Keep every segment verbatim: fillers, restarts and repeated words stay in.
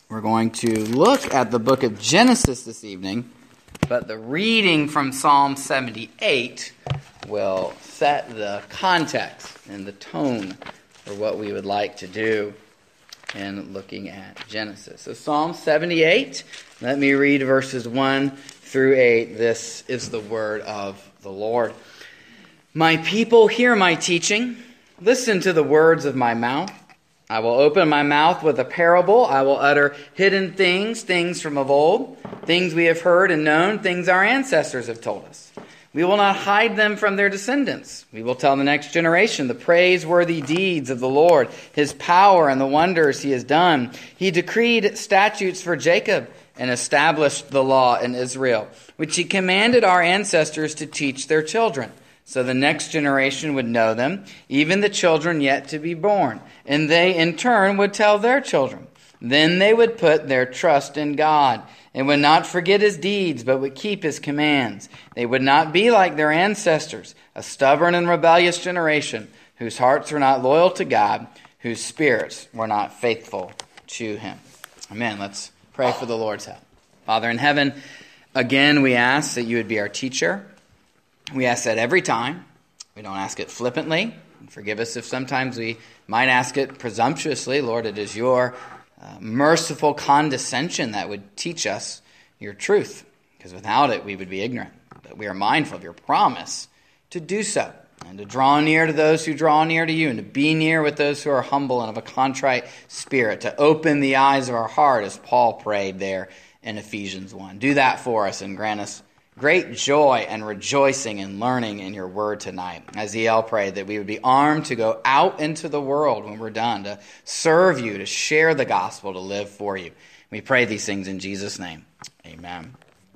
We're going to look at the book of Genesis this evening, but the reading from Psalm seventy-eight will set the context and the tone for what we would like to do in looking at Genesis. So Psalm seventy-eight, let me read verses one through eight. This is the word of the Lord. My people, hear my teaching. Listen to the words of my mouth. I will open my mouth with a parable. I will utter hidden things, things from of old, things we have heard and known, things our ancestors have told us. We will not hide them from their descendants. We will tell the next generation the praiseworthy deeds of the Lord, his power and the wonders he has done. He decreed statutes for Jacob and established the law in Israel, which he commanded our ancestors to teach their children, so the next generation would know them, even the children yet to be born, and they in turn would tell their children. Then they would put their trust in God and would not forget his deeds, but would keep his commands. They would not be like their ancestors, a stubborn and rebellious generation, whose hearts were not loyal to God, whose spirits were not faithful to him. Amen. Let's pray for the Lord's help. Father in heaven, again we ask that you would be our teacher. We ask that every time. We don't ask it flippantly. Forgive us if sometimes we might ask it presumptuously. Lord, it is your uh, merciful condescension that would teach us your truth, because without it we would be ignorant. But we are mindful of your promise to do so, and to draw near to those who draw near to you, and to be near with those who are humble and of a contrite spirit, to open the eyes of our heart, as Paul prayed there in Ephesians one. Do that for us and grant us great joy and rejoicing in learning in your word tonight. As E L prayed, that we would be armed to go out into the world when we're done, to serve you, to share the gospel, to live for you. We pray these things in Jesus' name. Amen.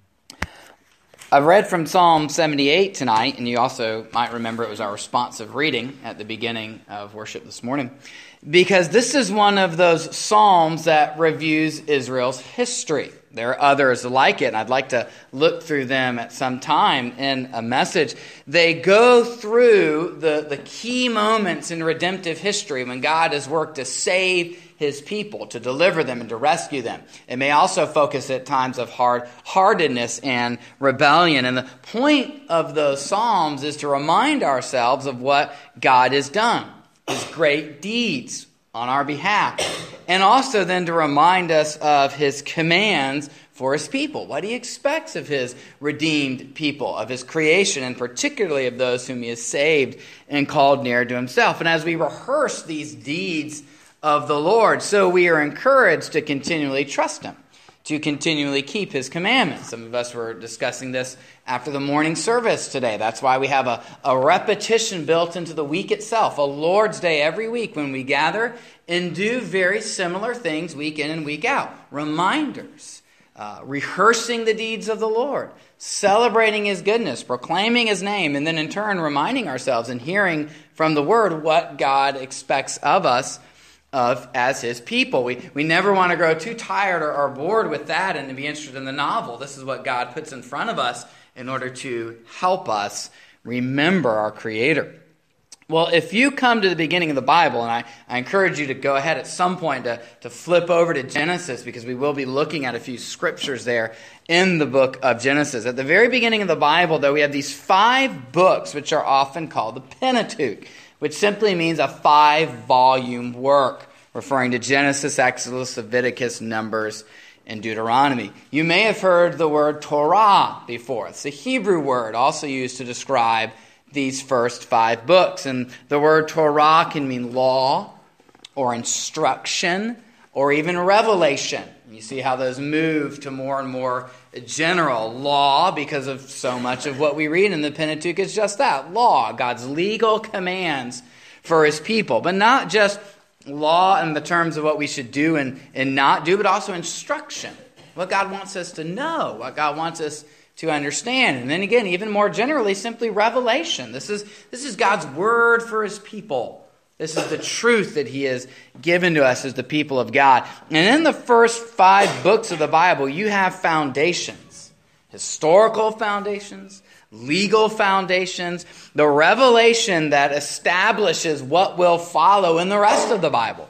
I've read from Psalm seventy-eight tonight, and you also might remember it was our responsive reading at the beginning of worship this morning, because this is one of those psalms that reviews Israel's history. There are others like it, and I'd like to look through them at some time in a message. They go through the, the key moments in redemptive history when God has worked to save his people, to deliver them and to rescue them. It may also focus at times of hard-heartedness and rebellion. And the point of those psalms is to remind ourselves of what God has done, his great deeds on our behalf, and also then to remind us of his commands for his people, what he expects of his redeemed people, of his creation, and particularly of those whom he has saved and called near to himself. And as we rehearse these deeds of the Lord, so we are encouraged to continually trust him, to continually keep his commandments. Some of us were discussing this after the morning service today. That's why we have a, a repetition built into the week itself, a Lord's Day every week when we gather and do very similar things week in and week out. Reminders, uh, rehearsing the deeds of the Lord, celebrating his goodness, proclaiming his name, and then in turn reminding ourselves and hearing from the word what God expects of us of as his people. We we never want to grow too tired or, or bored with that and to be interested in the novel. This is what God puts in front of us in order to help us remember our Creator. Well, if you come to the beginning of the Bible, and I, I encourage you to go ahead at some point to, to flip over to Genesis, because we will be looking at a few scriptures there in the book of Genesis. At the very beginning of the Bible, though, we have these five books which are often called the Pentateuch, which simply means a five-volume work, referring to Genesis, Exodus, Leviticus, Numbers, and Deuteronomy. You may have heard the word Torah before. It's a Hebrew word also used to describe these first five books. And the word Torah can mean law or instruction or even revelation. You see how those move to more and more general law, because of so much of what we read in the Pentateuch is just that, law, God's legal commands for his people. But not just law in the terms of what we should do and, and not do, but also instruction, what God wants us to know, what God wants us to understand. And then again, even more generally, simply revelation. This is, this is God's word for his people. This is the truth that he has given to us as the people of God. And in the first five books of the Bible, you have foundations, historical foundations, legal foundations, the revelation that establishes what will follow in the rest of the Bible.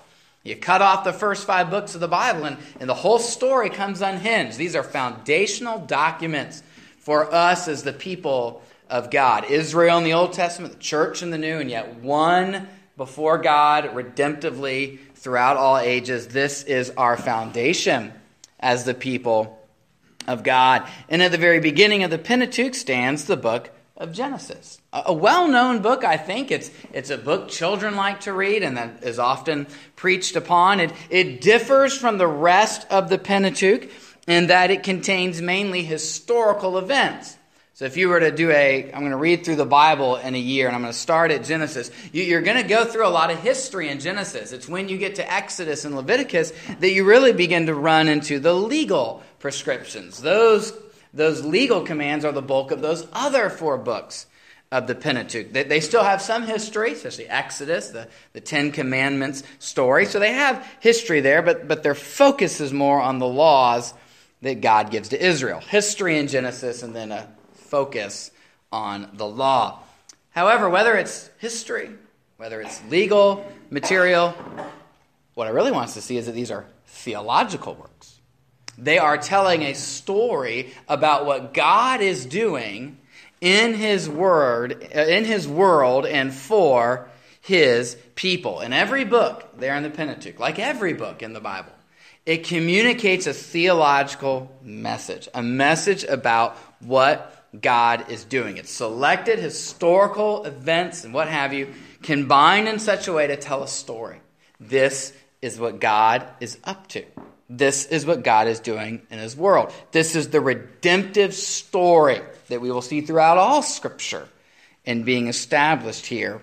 You cut off the first five books of the Bible, and, and the whole story comes unhinged. These are foundational documents for us as the people of God. Israel in the Old Testament, the church in the New, and yet one before God redemptively throughout all ages. This is our foundation as the people of God. And at the very beginning of the Pentateuch stands the book of Genesis. A well-known book, I think. It's it's a book children like to read and that is often preached upon. It, it differs from the rest of the Pentateuch in that it contains mainly historical events. So if you were to do a, I'm going to read through the Bible in a year, and I'm going to start at Genesis, you, you're going to go through a lot of history in Genesis. It's when you get to Exodus and Leviticus that you really begin to run into the legal prescriptions. Those, those legal commands are the bulk of those other four books of the Pentateuch. They, they still have some history, especially Exodus, the, the Ten Commandments story. So they have history there, but, but their focus is more on the laws that God gives to Israel. History in Genesis and then a focus on the law. However, whether it's history, whether it's legal material, what I really want us to see is that these are theological works. They are telling a story about what God is doing in His word, in His world, and for His people. In every book there in the Pentateuch, like every book in the Bible, it communicates a theological message, a message about what God is doing. It's selected historical events and what have you, combined in such a way to tell a story. This is what God is up to. This is what God is doing in His world. This is the redemptive story that we will see throughout all Scripture and being established here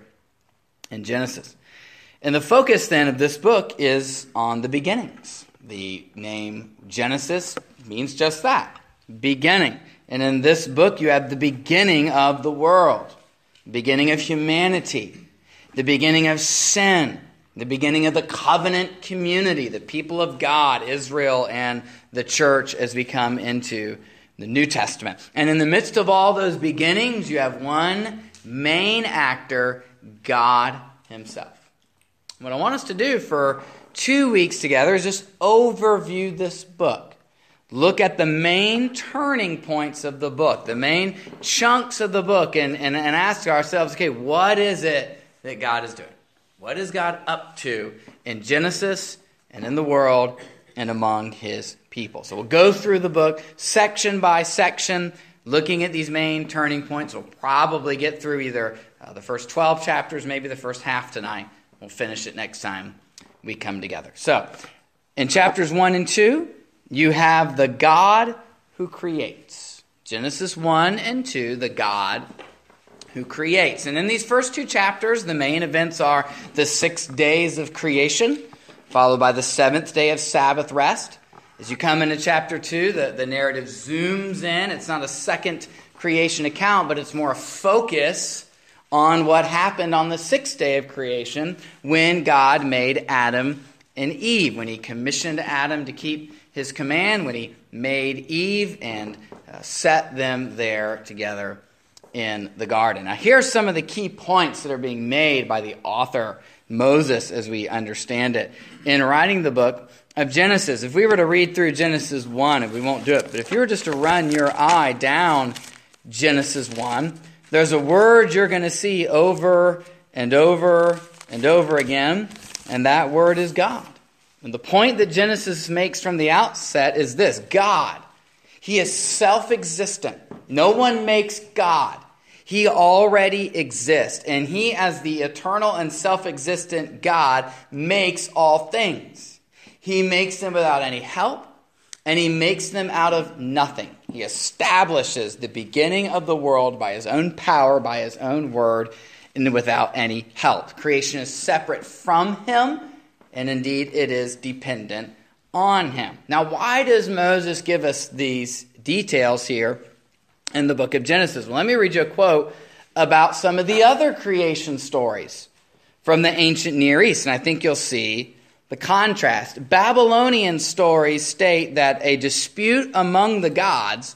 in Genesis. And the focus then of this book is on the beginnings. The name Genesis means just that, beginning. And in this book, you have the beginning of the world, the beginning of humanity, the beginning of sin, the beginning of the covenant community, the people of God, Israel and the church as we come into the New Testament. And in the midst of all those beginnings, you have one main actor, God Himself. What I want us to do for two weeks together is just overview this book. Look at the main turning points of the book, the main chunks of the book, and, and, and ask ourselves, okay, what is it that God is doing? What is God up to in Genesis and in the world and among His people? So we'll go through the book section by section, looking at these main turning points. We'll probably get through either uh, the first twelve chapters, maybe the first half tonight. We'll finish it next time we come together. So in chapters one and two, you have the God who creates. Genesis one and two, the God who creates. And in these first two chapters, the main events are the six days of creation, followed by the seventh day of Sabbath rest. As you come into chapter two, the, the narrative zooms in. It's not a second creation account, but it's more a focus on what happened on the sixth day of creation when God made Adam and Eve, when He commissioned Adam to keep His command, when He made Eve and uh, set them there together in the garden. Now, here are some of the key points that are being made by the author, Moses, as we understand it, in writing the book of Genesis. If we were to read through Genesis one, and we won't do it, but if you were just to run your eye down Genesis one, there's a word you're going to see over and over and over again, and that word is God. And the point that Genesis makes from the outset is this: God. He is self-existent. No one makes God. He already exists. And He, as the eternal and self-existent God, makes all things. He makes them without any help, and He makes them out of nothing. He establishes the beginning of the world by His own power, by His own word, and without any help. Creation is separate from Him, and indeed it is dependent on Him. Now, why does Moses give us these details here in the book of Genesis? Well, let me read you a quote about some of the other creation stories from the ancient Near East, and I think you'll see the contrast. Babylonian stories state that a dispute among the gods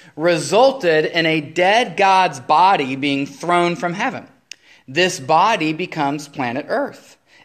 resulted in a dead god's body being thrown from heaven. This body becomes planet Earth,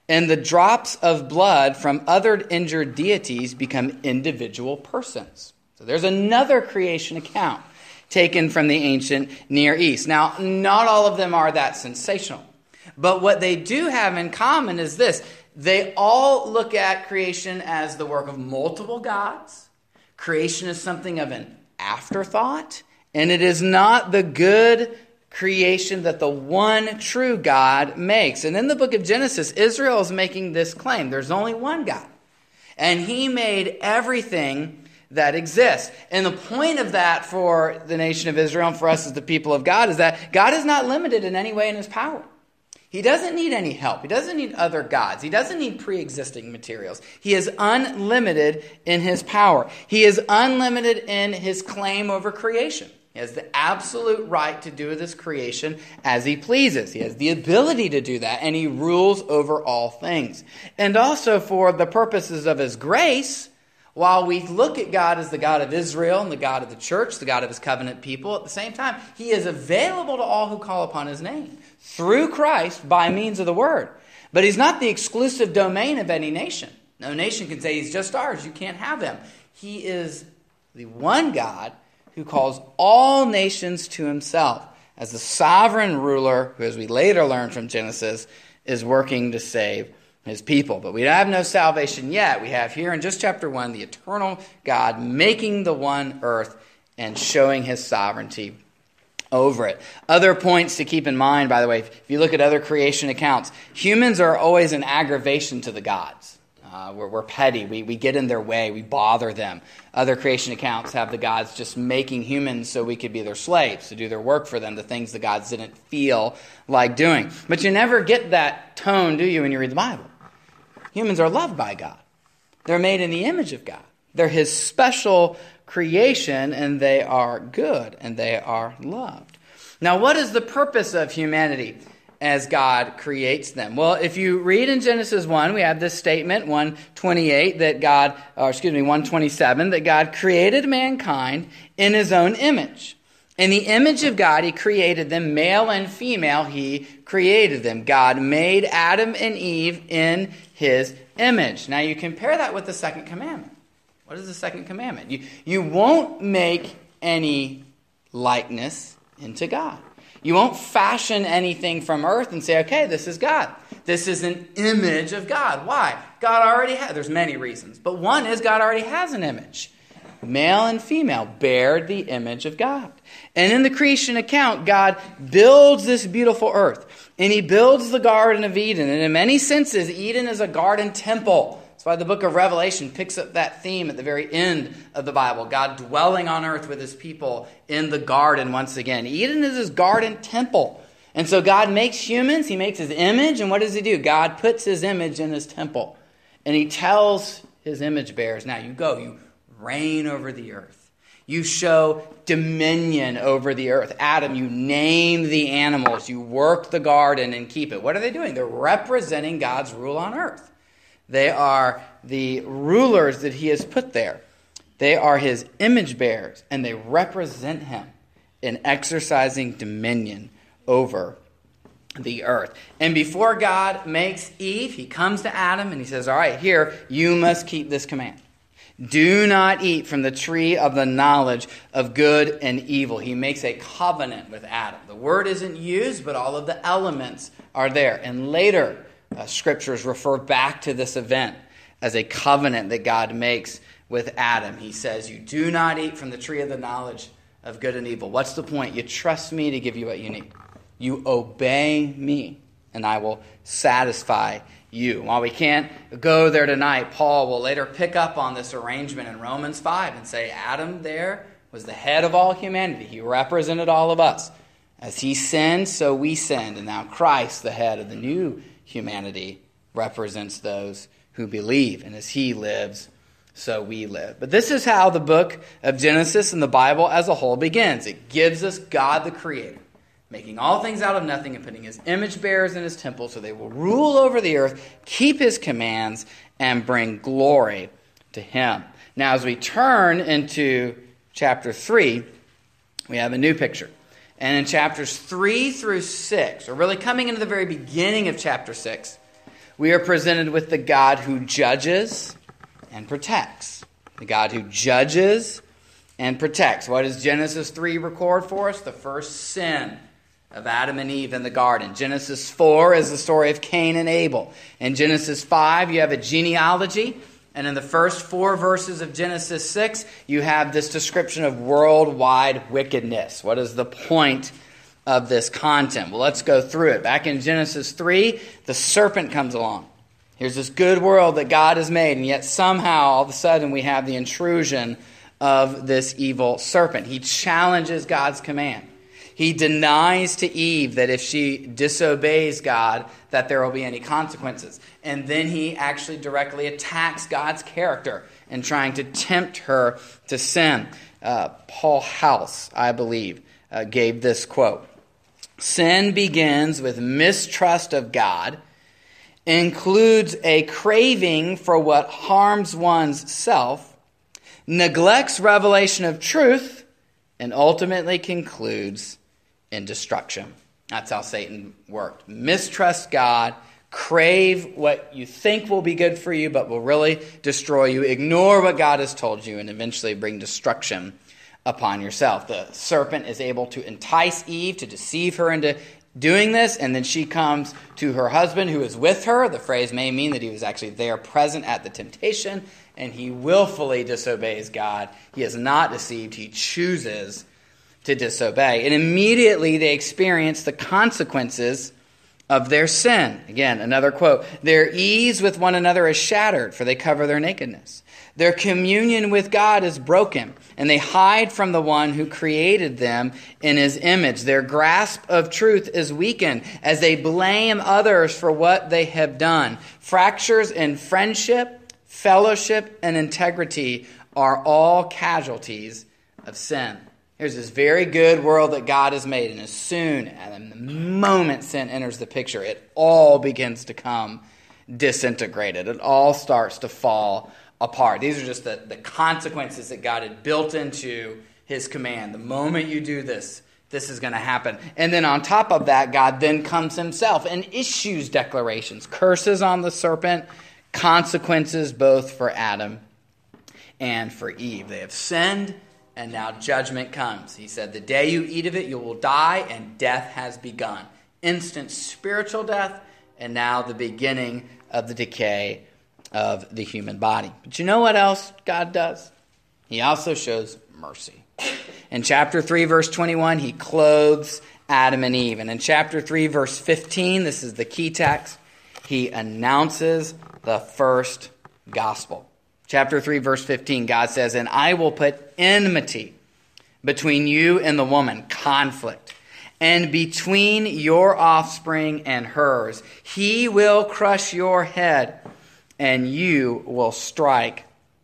And the drops of blood from other injured deities become individual persons. So there's another creation account taken from the ancient Near East. Now, not all of them are that sensational. But what they do have in common is this. They all look at creation as the work of multiple gods. Creation is something of an afterthought. And it is not the good creation that the one true God makes. And in the book of Genesis, Israel is making this claim. There's only one God. And he made everything that exists. And the point of that for the nation of Israel and for us as the people of God is that God is not limited in any way in his power. He doesn't need any help. He doesn't need other gods. He doesn't need pre-existing materials. He is unlimited in his power. He is unlimited in his claim over creation. He has the absolute right to do this creation as he pleases. He has the ability to do that, and he rules over all things. And also for the purposes of his grace, while we look at God as the God of Israel and the God of the church, the God of his covenant people, at the same time, he is available to all who call upon his name through Christ by means of the word. But he's not the exclusive domain of any nation. No nation can say he's just ours. You can't have him. He is the one God who calls all nations to himself as the sovereign ruler who, as we later learn from Genesis, is working to save his people. But we have no salvation yet. We have here in just chapter one, the eternal God making the one earth and showing his sovereignty over it. Other points to keep in mind, by the way, if you look at other creation accounts, humans are always an aggravation to the gods. Uh, we're, we're petty. We, we get in their way. We bother them. Other creation accounts have the gods just making humans so we could be their slaves, to do their work for them, the things the gods didn't feel like doing. But you never get that tone, do you, when you read the Bible? Humans are loved by God. They're made in the image of God. They're his special creation, and they are good, and they are loved. Now, what is the purpose of humanity as God creates them? Well, if you read in Genesis one, we have this statement, one twenty-eight, that God, or excuse me, one twenty-seven, that God created mankind in his own image. In the image of God, he created them, male and female, he created them. God made Adam and Eve in his image. Now, you compare that with the second commandment. What is the second commandment? You, you won't make any likeness into God. You won't fashion anything from earth and say, okay, this is God. This is an image of God. Why? God already has, there's many reasons, but one is God already has an image. Male and female bear the image of God. And in the creation account, God builds this beautiful earth. And he builds the Garden of Eden. And in many senses, Eden is a garden temple. That's why the book of Revelation picks up that theme at the very end of the Bible. God dwelling on earth with his people in the garden once again. Eden is his garden temple. And so God makes humans. He makes his image. And what does he do? God puts his image in his temple. And he tells his image bearers, now you go, you reign over the earth. You show dominion over the earth. Adam, you name the animals. You work the garden and keep it. What are they doing? They're representing God's rule on earth. They are the rulers that he has put there. They are his image bearers, and they represent him in exercising dominion over the earth. And before God makes Eve, he comes to Adam and he says, all right, here, you must keep this command. Do not eat from the tree of the knowledge of good and evil. He makes a covenant with Adam. The word isn't used, but all of the elements are there. And later, uh, scriptures refer back to this event as a covenant that God makes with Adam. He says, you do not eat from the tree of the knowledge of good and evil. What's the point? You trust me to give you what you need. You obey me, and I will satisfy you. While we can't go there tonight, Paul will later pick up on this arrangement in Romans five and say Adam there was the head of all humanity. He represented all of us. As he sinned, so we sinned. And now Christ, the head of the new humanity, represents those who believe. And as he lives, so we live. But this is how the book of Genesis and the Bible as a whole begins. It gives us God the Creator, making all things out of nothing and putting his image bearers in his temple so they will rule over the earth, keep his commands, and bring glory to him. Now, as we turn into chapter three, we have a new picture. And in chapters three through six, or really coming into the very beginning of chapter six, we are presented with the God who judges and protects. The God who judges and protects. What does Genesis three record for us? The first sin of Adam and Eve in the garden. Genesis four is the story of Cain and Abel. In Genesis five, you have a genealogy. And in the first four verses of Genesis six, you have this description of worldwide wickedness. What is the point of this content? Well, let's go through it. Back in Genesis three, the serpent comes along. Here's this good world that God has made, and yet somehow, all of a sudden, we have the intrusion of this evil serpent. He challenges God's command. He denies to Eve that if she disobeys God, that there will be any consequences. And then he actually directly attacks God's character in trying to tempt her to sin. Uh, Paul House, I believe, uh, gave this quote. Sin begins with mistrust of God, includes a craving for what harms one's self, neglects revelation of truth, and ultimately concludes in destruction. That's how Satan worked. Mistrust God, crave what you think will be good for you but will really destroy you, ignore what God has told you, and eventually bring destruction upon yourself. The serpent is able to entice Eve, to deceive her into doing this, and then she comes to her husband who is with her. The phrase may mean that he was actually there present at the temptation, and he willfully disobeys God. He is not deceived. He chooses to disobey. And immediately they experience the consequences of their sin. Again, another quote. Their ease with one another is shattered, for they cover their nakedness. Their communion with God is broken, and they hide from the one who created them in his image. Their grasp of truth is weakened as they blame others for what they have done. Fractures in friendship, fellowship, and integrity are all casualties of sin. Here's this very good world that God has made, and as soon as the moment sin enters the picture, it all begins to come disintegrated. It all starts to fall apart. These are just the, the consequences that God had built into his command. The moment you do this, this is going to happen. And then on top of that, God then comes himself and issues declarations, curses on the serpent, consequences both for Adam and for Eve. They have sinned, and now judgment comes. He said, the day you eat of it, you will die, and death has begun. Instant spiritual death, and now the beginning of the decay of the human body. But you know what else God does? He also shows mercy. In chapter three, verse twenty-one, he clothes Adam and Eve. And in chapter three, verse fifteen, this is the key text, he announces the first gospel. Chapter three, verse fifteen, God says, and I will put enmity between you and the woman, conflict, and between your offspring and hers. He will crush your head, and you will strike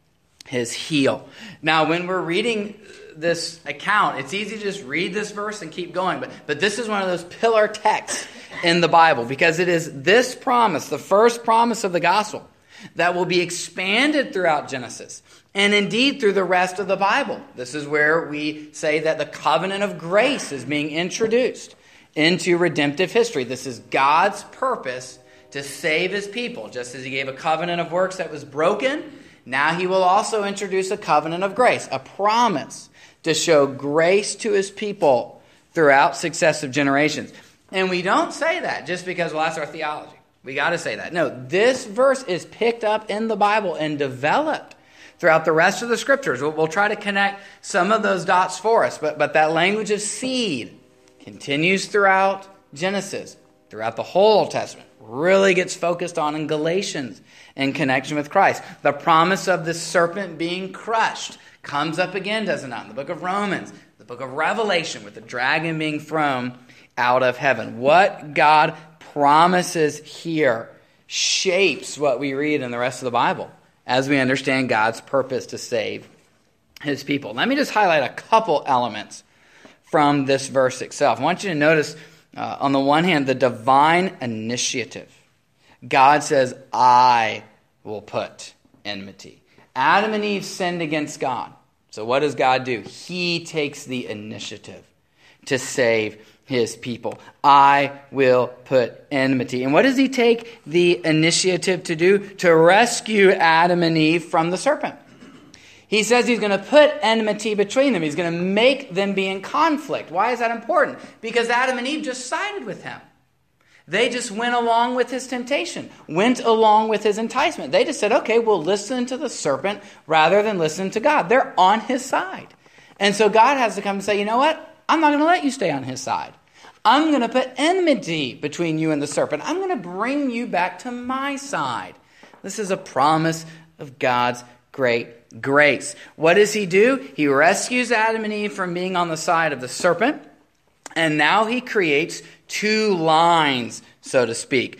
his heel. Now, when we're reading this account, it's easy to just read this verse and keep going, but, but this is one of those pillar texts in the Bible, because it is this promise, the first promise of the gospel, that will be expanded throughout Genesis and indeed through the rest of the Bible. This is where we say that the covenant of grace is being introduced into redemptive history. This is God's purpose to save his people. Just as he gave a covenant of works that was broken, now he will also introduce a covenant of grace, a promise to show grace to his people throughout successive generations. And we don't say that just because, well, that's our theology. We got to say that. No, this verse is picked up in the Bible and developed throughout the rest of the scriptures. We'll, we'll try to connect some of those dots for us, but, but that language of seed continues throughout Genesis, throughout the whole Old Testament. Really gets focused on in Galatians in connection with Christ. The promise of the serpent being crushed comes up again, does it not? In the book of Romans, the book of Revelation, with the dragon being thrown out of heaven. What God promises here shapes what we read in the rest of the Bible as we understand God's purpose to save his people. Let me just highlight a couple elements from this verse itself. I want you to notice, uh, on the one hand, the divine initiative. God says, I will put enmity. Adam and Eve sinned against God. So what does God do? He takes the initiative to save his people. I will put enmity. And what does he take the initiative to do? To rescue Adam and Eve from the serpent. He says he's going to put enmity between them. He's going to make them be in conflict. Why is that important? Because Adam and Eve just sided with him. They just went along with his temptation, went along with his enticement. They just said, okay, we'll listen to the serpent rather than listen to God. They're on his side. And so God has to come and say, you know what? I'm not going to let you stay on his side. I'm going to put enmity between you and the serpent. I'm going to bring you back to my side. This is a promise of God's great grace. What does he do? He rescues Adam and Eve from being on the side of the serpent. And now he creates two lines, so to speak.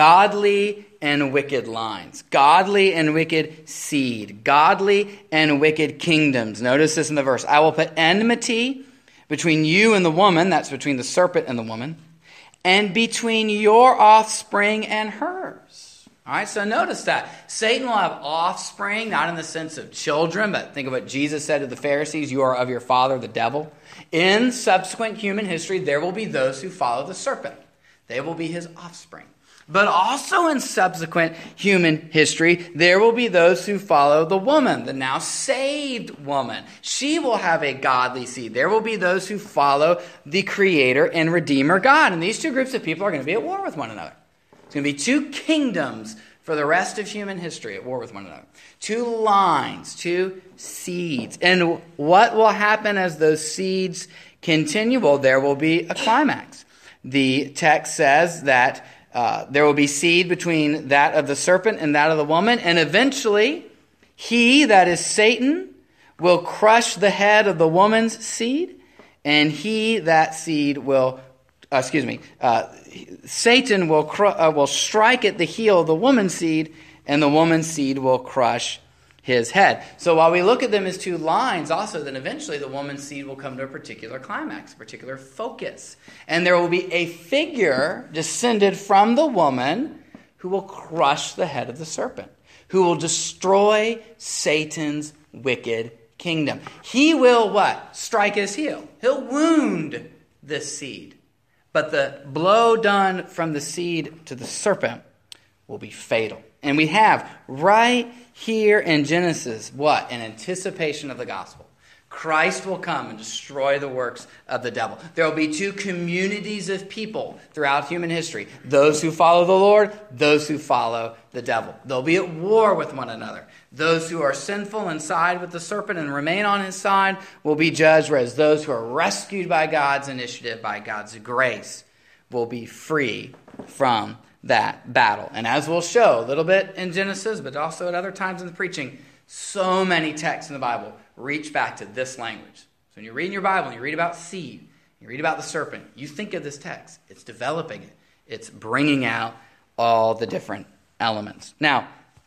Godly and wicked lines. Godly and wicked seed. Godly and wicked kingdoms. Notice this in the verse. I will put enmity between you and the woman, that's between the serpent and the woman, and between your offspring and hers. All right, so notice that. Satan will have offspring, not in the sense of children, but think of what Jesus said to the Pharisees, you are of your father, the devil. In subsequent human history, there will be those who follow the serpent. They will be his offspring. But also in subsequent human history, there will be those who follow the woman, the now saved woman. She will have a godly seed. There will be those who follow the Creator and Redeemer God. And these two groups of people are going to be at war with one another. It's going to be two kingdoms for the rest of human history at war with one another. Two lines, two seeds. And what will happen as those seeds continue? Well, there will be a climax. The text says that Uh, there will be seed between that of the serpent and that of the woman. And eventually, he, that is Satan, will crush the head of the woman's seed. And he, that seed, will, uh, excuse me, uh, Satan will, cru- uh, will strike at the heel of the woman's seed, and the woman's seed will crush his head. So while we look at them as two lines, also then eventually the woman's seed will come to a particular climax, a particular focus. And there will be a figure descended from the woman who will crush the head of the serpent, who will destroy Satan's wicked kingdom. He will what? Strike his heel. He'll wound this seed. But the blow done from the seed to the serpent will be fatal. And we have right here in Genesis, what? An anticipation of the gospel. Christ will come and destroy the works of the devil. There will be two communities of people throughout human history. Those who follow the Lord, those who follow the devil. They'll be at war with one another. Those who are sinful and side with the serpent and remain on his side will be judged, whereas those who are rescued by God's initiative, by God's grace, will be free from that battle. And as we'll show a little bit in Genesis, but also at other times in the preaching, so many texts in the Bible reach back to this language. So when you're reading your Bible and you read about seed, you read about the serpent, you think of this text. It's developing it. It's bringing out all the different elements. Now,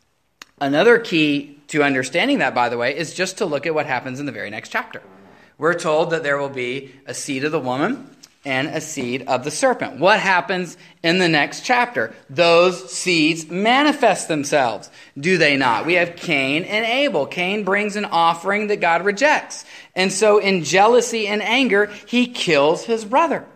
another key to understanding that, by the way, is just to look at what happens in the very next chapter. We're told that there will be a seed of the woman and a seed of the serpent. What happens in the next chapter? Those seeds manifest themselves, do they not? We have Cain and Abel. Cain brings an offering that God rejects. And so in jealousy and anger, he kills his brother.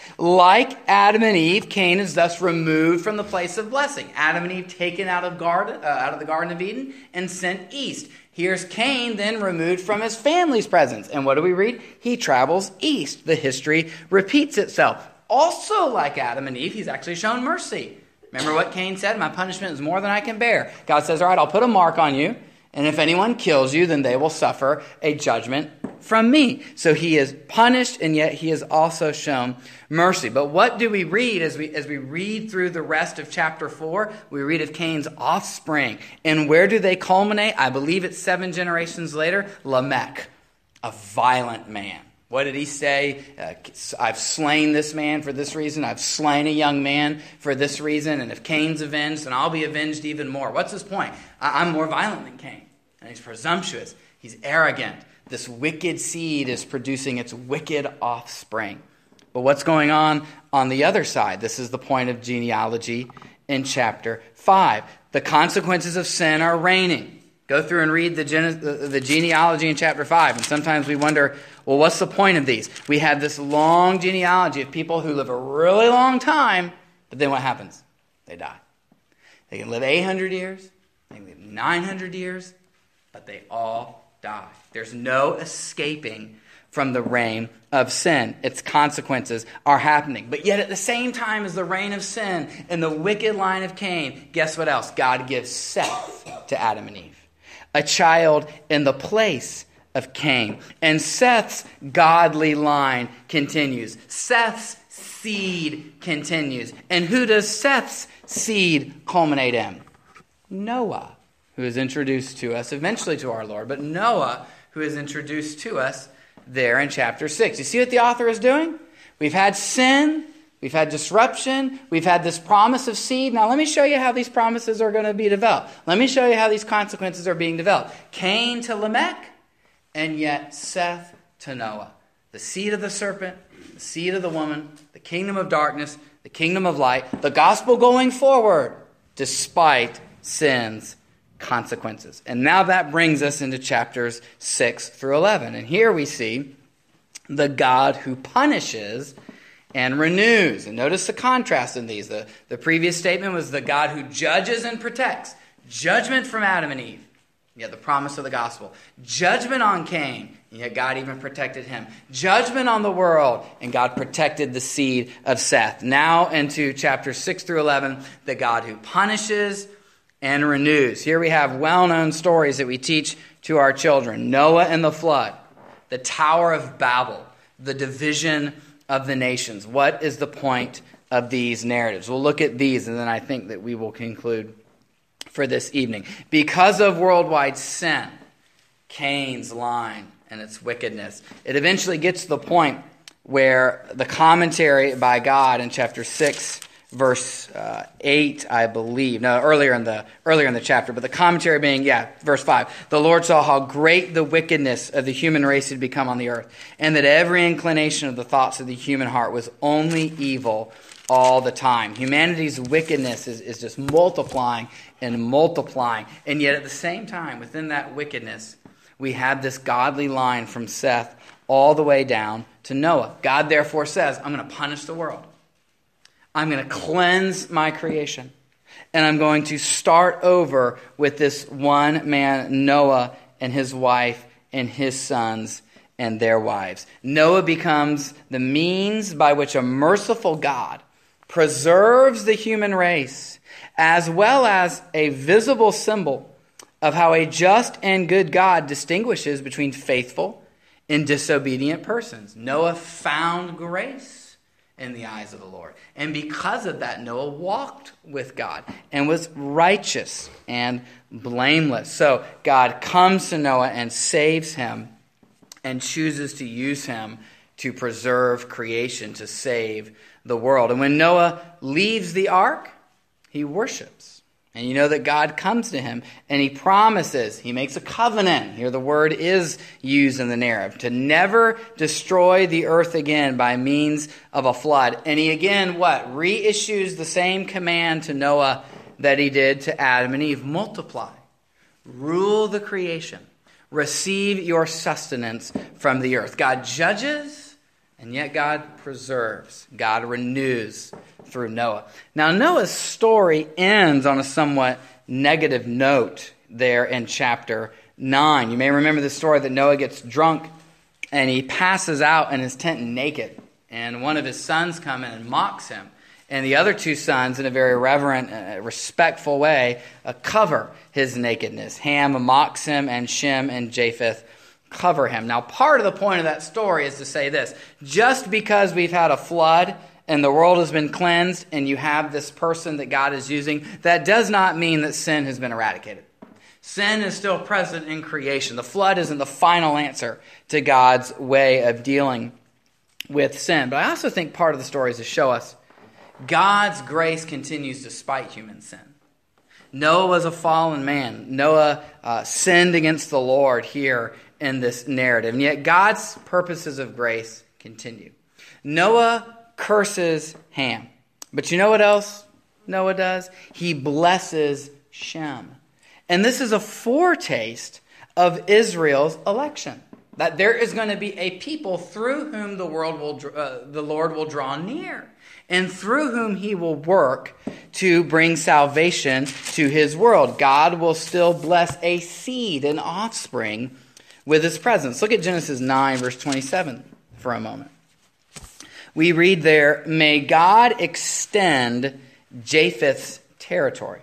Like Adam and Eve, Cain is thus removed from the place of blessing. Adam and Eve taken out of garden, uh, out of the Garden of Eden and sent east. Here's Cain then removed from his family's presence. And what do we read? He travels east. The history repeats itself. Also like Adam and Eve, he's actually shown mercy. Remember what Cain said? My punishment is more than I can bear. God says, all right, I'll put a mark on you. And if anyone kills you, then they will suffer a judgment from me. So he is punished, and yet he is also shown mercy. But what do we read as we as we read through the rest of chapter four? We read of Cain's offspring. And where do they culminate? I believe it's seven generations later. Lamech, a violent man. What did he say? Uh, I've slain this man for this reason. I've slain a young man for this reason. And if Cain's avenged, then I'll be avenged even more. What's his point? I- I'm more violent than Cain. And he's presumptuous. He's arrogant. This wicked seed is producing its wicked offspring. But what's going on on the other side? This is the point of genealogy in chapter five. The consequences of sin are reigning. Go through and read the, gene- the genealogy in chapter five. And sometimes we wonder, well, what's the point of these? We have this long genealogy of people who live a really long time, but then what happens? They die. They can live eight hundred years, they can live nine hundred years, but they all die. There's no escaping from the reign of sin. Its consequences are happening. But yet at the same time as the reign of sin and the wicked line of Cain, guess what else? God gives Seth to Adam and Eve, a child in the place of Cain. And Seth's godly line continues. Seth's seed continues. And who does Seth's seed culminate in? Noah, who is introduced to us eventually to our Lord, but Noah, who is introduced to us there in chapter six. You see what the author is doing? We've had sin, we've had disruption, we've had this promise of seed. Now let me show you how these promises are going to be developed. Let me show you how these consequences are being developed. Cain to Lamech, and yet Seth to Noah. The seed of the serpent, the seed of the woman, the kingdom of darkness, the kingdom of light, the gospel going forward despite sin's consequences. And now that brings us into chapters six through eleven. And here we see the God who punishes and renews. And notice the contrast in these. The, the previous statement was the God who judges and protects. Judgment from Adam and Eve. Yet the promise of the gospel. Judgment on Cain. And yet God even protected him. Judgment on the world. And God protected the seed of Seth. Now into chapters six through eleven. The God who punishes and renews. Here we have well-known stories that we teach to our children. Noah and the flood. The Tower of Babel. The division of the nations. What is the point of these narratives? We'll look at these and then I think that we will conclude for this evening. Because of worldwide sin, Cain's line and its wickedness, it eventually gets to the point where the commentary by God in chapter six, verse uh, eight, I believe. No, earlier in the earlier in the chapter, but the commentary being, yeah, verse five. The Lord saw how great the wickedness of the human race had become on the earth, and that every inclination of the thoughts of the human heart was only evil all the time. Humanity's wickedness is, is just multiplying and multiplying. And yet at the same time, within that wickedness, we have this godly line from Seth all the way down to Noah. God therefore says, I'm going to punish the world. I'm going to cleanse my creation. And I'm going to start over with this one man, Noah, and his wife, and his sons, and their wives. Noah becomes the means by which a merciful God preserves the human race, as well as a visible symbol of how a just and good God distinguishes between faithful and disobedient persons. Noah found grace in the eyes of the Lord. And because of that, Noah walked with God and was righteous and blameless. So God comes to Noah and saves him and chooses to use him to preserve creation, to save the world. And when Noah leaves the ark, he worships. And you know that God comes to him and he promises, he makes a covenant. Here the word is used in the narrative, to never destroy the earth again by means of a flood. And he again, what? Reissues the same command to Noah that he did to Adam and Eve. Multiply. Rule the creation. Receive your sustenance from the earth. God judges, and yet God preserves. God renews through Noah. Now, Noah's story ends on a somewhat negative note there in chapter nine. You may remember the story that Noah gets drunk and he passes out in his tent naked. And one of his sons come in and mocks him. And the other two sons, in a very reverent, uh, respectful way, uh, cover his nakedness. Ham mocks him, and Shem and Japheth cover him. Now, part of the point of that story is to say this. Just because we've had a flood and the world has been cleansed and you have this person that God is using, that does not mean that sin has been eradicated. Sin is still present in creation. The flood isn't the final answer to God's way of dealing with sin. But I also think part of the story is to show us God's grace continues despite human sin. Noah was a fallen man. Noah uh, sinned against the Lord here in this narrative. And yet God's purposes of grace continue. Noah curses Ham. But you know what else Noah does? He blesses Shem. And this is a foretaste of Israel's election. That there is going to be a people through whom the world will, uh, the Lord will draw near, and through whom he will work to bring salvation to his world. God will still bless a seed, an offspring, with his presence. Look at Genesis nine, verse twenty-seven for a moment. We read there, "May God extend Japheth's territory."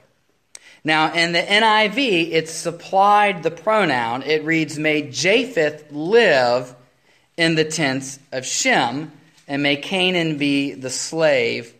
Now, in the N I V, it's supplied the pronoun. It reads, "May Japheth live in the tents of Shem, and may Canaan be the slave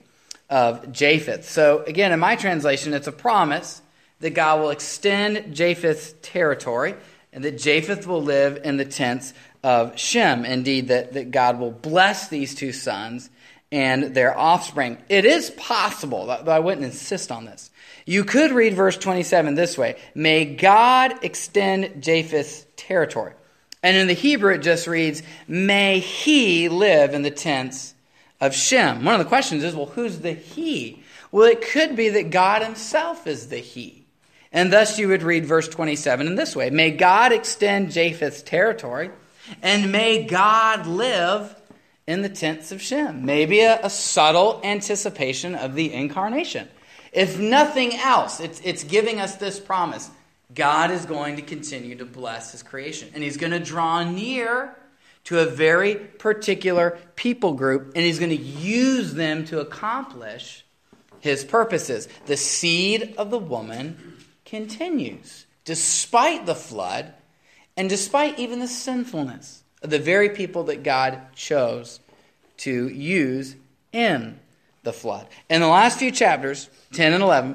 of Japheth." So, again, in my translation, it's a promise that God will extend Japheth's territory, and that Japheth will live in the tents of Shem. Indeed, that, that God will bless these two sons and their offspring. It is possible, though I wouldn't insist on this. You could read verse twenty-seven this way: "May God extend Japheth's territory." And in the Hebrew, it just reads, "May he live in the tents of Shem." One of the questions is, well, who's the he? Well, it could be that God himself is the he. And thus you would read verse twenty-seven in this way: "May God extend Japheth's territory, and may God live in the tents of Shem." Maybe a, a subtle anticipation of the incarnation. If nothing else, it's, it's giving us this promise. God is going to continue to bless his creation. And he's going to draw near to a very particular people group. And he's going to use them to accomplish his purposes. The seed of the woman continues, despite the flood and despite even the sinfulness of the very people that God chose to use in the flood. In the last few chapters, ten and eleven,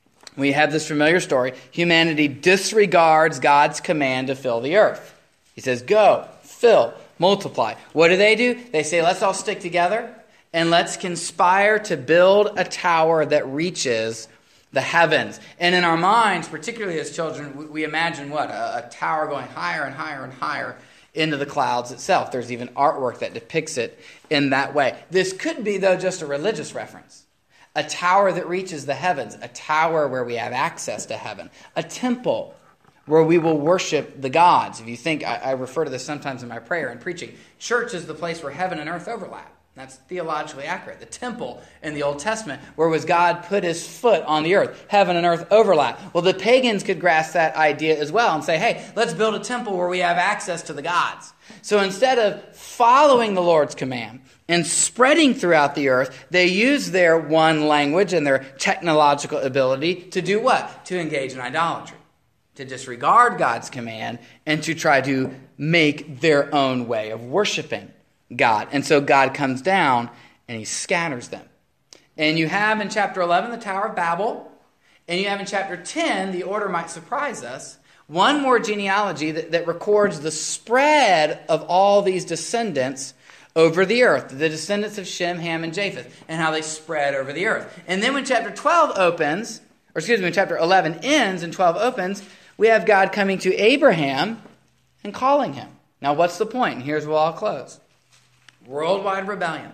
we have this familiar story. Humanity disregards God's command to fill the earth. He says, "Go, fill, multiply." What do they do? They say, let's all stick together and let's conspire to build a tower that reaches the heavens. And in our minds, particularly as children, we imagine what? A, a tower going higher and higher and higher into the clouds itself. There's even artwork that depicts it in that way. This could be, though, just a religious reference. A tower that reaches the heavens. A tower where we have access to heaven. A temple where we will worship the gods. If you think, I, I refer to this sometimes in my prayer and preaching. Church is the place where heaven and earth overlap. That's theologically accurate. The temple in the Old Testament, where was God put his foot on the earth? Heaven and earth overlap. Well, the pagans could grasp that idea as well and say, hey, let's build a temple where we have access to the gods. So instead of following the Lord's command and spreading throughout the earth, they use their one language and their technological ability to do what? To engage in idolatry. To disregard God's command and to try to make their own way of worshiping God. And so God comes down and he scatters them. And you have in chapter eleven the Tower of Babel. And you have in chapter ten, the order might surprise us, one more genealogy that, that records the spread of all these descendants over the earth. The descendants of Shem, Ham, and Japheth. And how they spread over the earth. And then when chapter twelve opens, or excuse me, when chapter eleven ends and twelve opens, we have God coming to Abraham and calling him. Now what's the point? And here's where I'll close. Worldwide rebellion,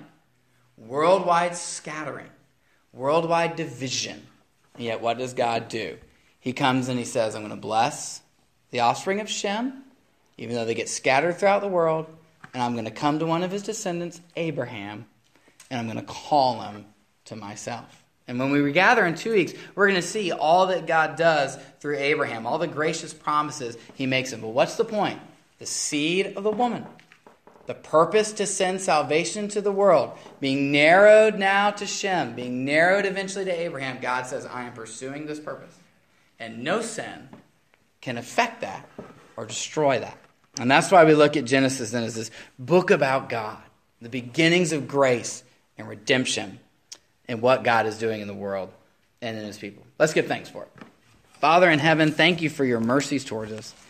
worldwide scattering, worldwide division. And yet what does God do? He comes and he says, I'm going to bless the offspring of Shem, even though they get scattered throughout the world, and I'm going to come to one of his descendants, Abraham, and I'm going to call him to myself. And when we regather in two weeks, we're going to see all that God does through Abraham, all the gracious promises he makes him. But what's the point? The seed of the woman. The purpose to send salvation to the world, being narrowed now to Shem, being narrowed eventually to Abraham, God says, I am pursuing this purpose. And no sin can affect that or destroy that. And that's why we look at Genesis and as this book about God, the beginnings of grace and redemption and what God is doing in the world and in his people. Let's give thanks for it. Father in heaven, thank you for your mercies towards us.